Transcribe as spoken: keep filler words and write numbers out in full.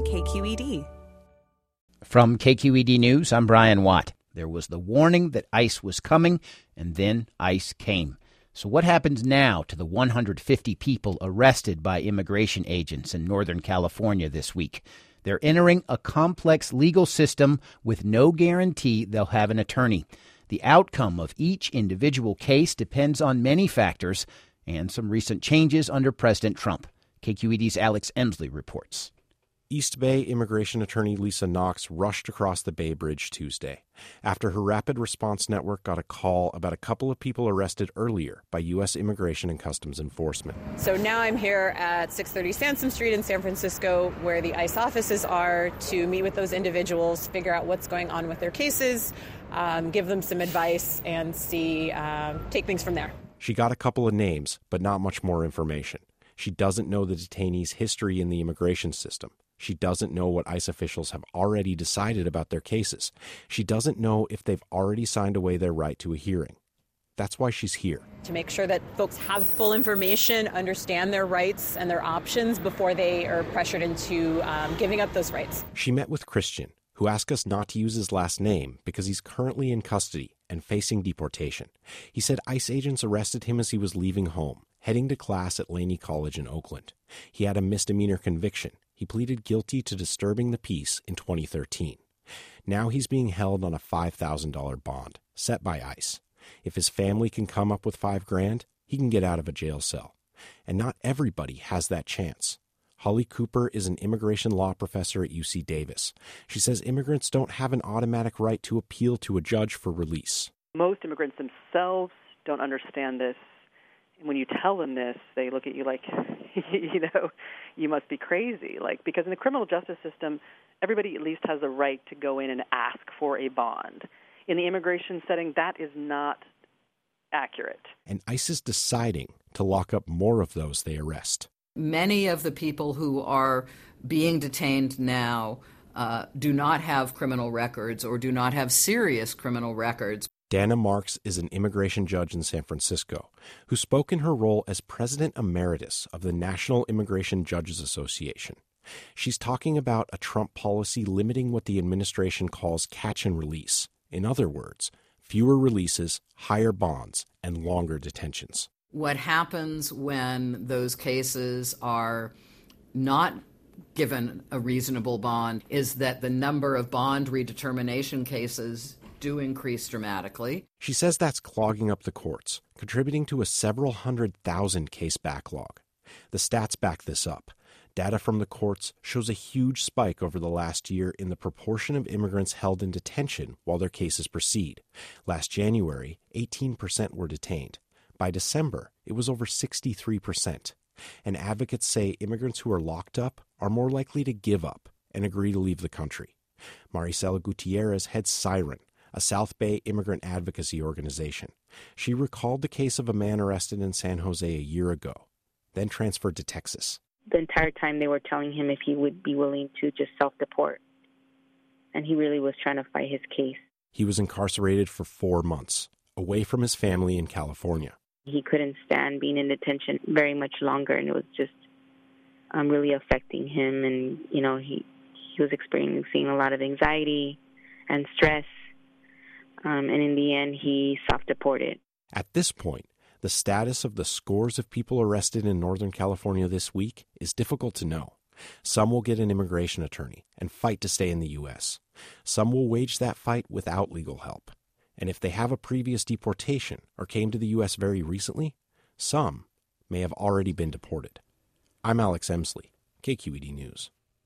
K Q E D. From K Q E D News, I'm Brian Watt. There was the warning that ICE was coming, and then ICE came. So what happens now to the one hundred fifty people arrested by immigration agents in Northern California this week? They're entering a complex legal system with no guarantee they'll have an attorney. The outcome of each individual case depends on many factors and some recent changes under President Trump. K Q E D's Alex Emsley reports. East Bay immigration attorney Lisa Knox rushed across the Bay Bridge Tuesday after her rapid response network got a call about a couple of people arrested earlier by U S Immigration and Customs Enforcement. So now I'm here at six thirty Sansom Street in San Francisco, where the ICE offices are, to meet with those individuals, figure out what's going on with their cases, um, give them some advice, and see, uh, take things from there. She got a couple of names, but not much more information. She doesn't know the detainees' history in the immigration system. She doesn't know what ICE officials have already decided about their cases. She doesn't know if they've already signed away their right to a hearing. That's why she's here. To make sure that folks have full information, understand their rights and their options before they are pressured into um, giving up those rights. She met with Christian, who asked us not to use his last name because he's currently in custody and facing deportation. He said ICE agents arrested him as he was leaving home, heading to class at Laney College in Oakland. He had a misdemeanor conviction. He pleaded guilty to disturbing the peace in twenty thirteen. Now he's being held on a five thousand dollars bond set by ICE. If his family can come up with five grand, he can get out of a jail cell. And not everybody has that chance. Holly Cooper is an immigration law professor at U C Davis. She says immigrants don't have an automatic right to appeal to a judge for release. Most immigrants themselves don't understand this. When you tell them this, they look at you like, you know, you must be crazy. Like, because in the criminal justice system, everybody at least has the right to go in and ask for a bond. In the immigration setting, that is not accurate. And ICE is deciding to lock up more of those they arrest. Many of the people who are being detained now uh, do not have criminal records or do not have serious criminal records. Dana Marks is an immigration judge in San Francisco who spoke in her role as president emeritus of the National Immigration Judges Association. She's talking about a Trump policy limiting what the administration calls catch and release. In other words, fewer releases, higher bonds, and longer detentions. What happens when those cases are not given a reasonable bond is that the number of bond redetermination cases do increase dramatically. She says that's clogging up the courts, contributing to a several hundred thousand case backlog. The stats back this up. Data from the courts shows a huge spike over the last year in the proportion of immigrants held in detention while their cases proceed. Last January, eighteen percent were detained. By December, it was over sixty-three percent. And advocates say immigrants who are locked up are more likely to give up and agree to leave the country. Maricela Gutierrez heads Siren, a South Bay immigrant advocacy organization. She recalled the case of a man arrested in San Jose a year ago, then transferred to Texas. The entire time they were telling him if he would be willing to just self-deport, and he really was trying to fight his case. He was incarcerated for four months, away from his family in California. He couldn't stand being in detention very much longer, and it was just um, really affecting him, and, you know, he, he was experiencing a lot of anxiety and stress. Um, and in the end, he self-deported. At this point, the status of the scores of people arrested in Northern California this week is difficult to know. Some will get an immigration attorney and fight to stay in the U S. Some will wage that fight without legal help. And if they have a previous deportation or came to the U S very recently, some may have already been deported. I'm Alex Emsley, K Q E D News.